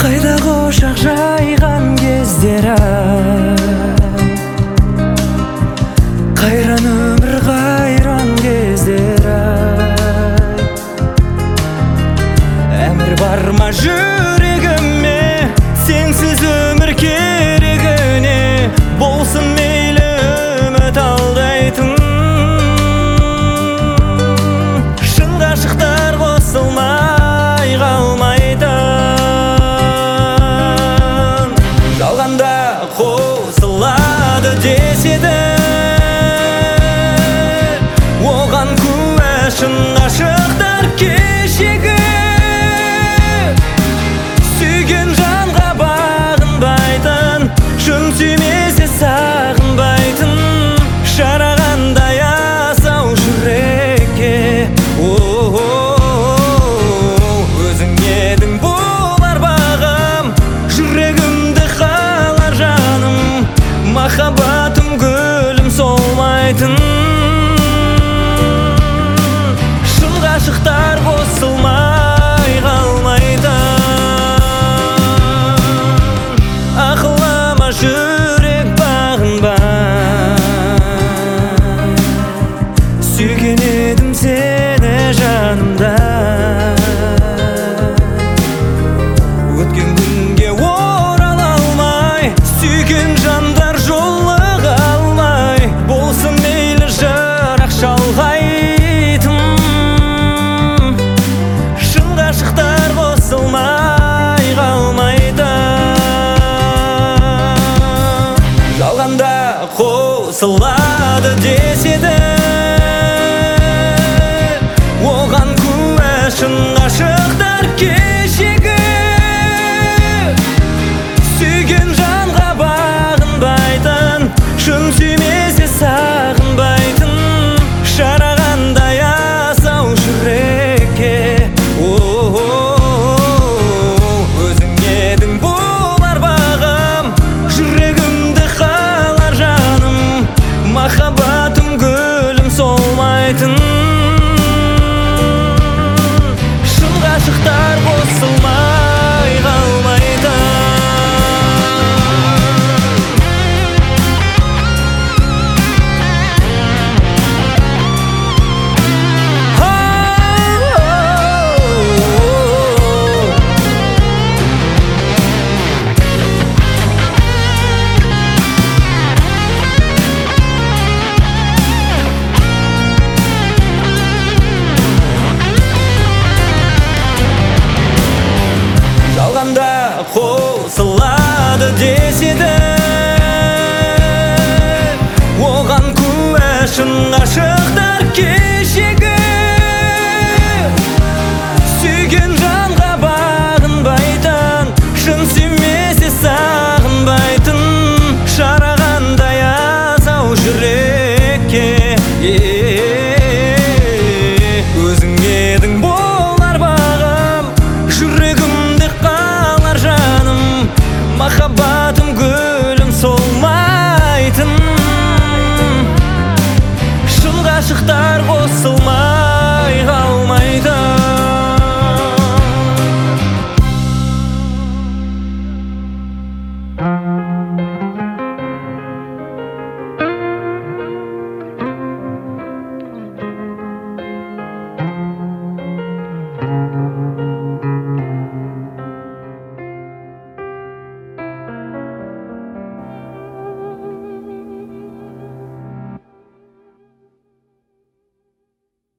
Қайда құшақ жайған кездері, қайран өмір қайран кездері. Әмір бар ма жүрегіме, сенсіз өмір керегіне, болсын мейлі үміт алдайтын. Шын ғашықтар қосылмай қалмайды, жалғанда қосылады деседі. Оған куә шын ғашықтар кешегі. Сүйген жанға бағынбайтын, шын сүймесе сағынбайтын, шарағандай асау жүрекке. Өзің едің болар бағым, жүрегімді қалар жаным, махаббатым гүлім солмайтын. Шын ғашықтар қосылмай қалмайды, ақылыма жүрек бағынба. Сүйген едім сені жанымда, өткен күнге орала алмай, сүйген жандар жолыға алмай, болсын мейлі жырақ шалғайтын. Шын ғашықтар қосылмай қалмайды, жалғанда қосылады деседі. Оған куә шын ғашықтар кешегі. Сүйген жанға бағынбайтын, шын сүймесе сағынбайтын, шарағандай асау жүрекке. Өзің едің болар бағым, жүрегімді қалар жаным, махаббатым гүлім солмайтын. Шын ғашықтар қосылмай қалмайды, жалғанда қосылады деседі. Оған куә шын ғашықтар кешегі.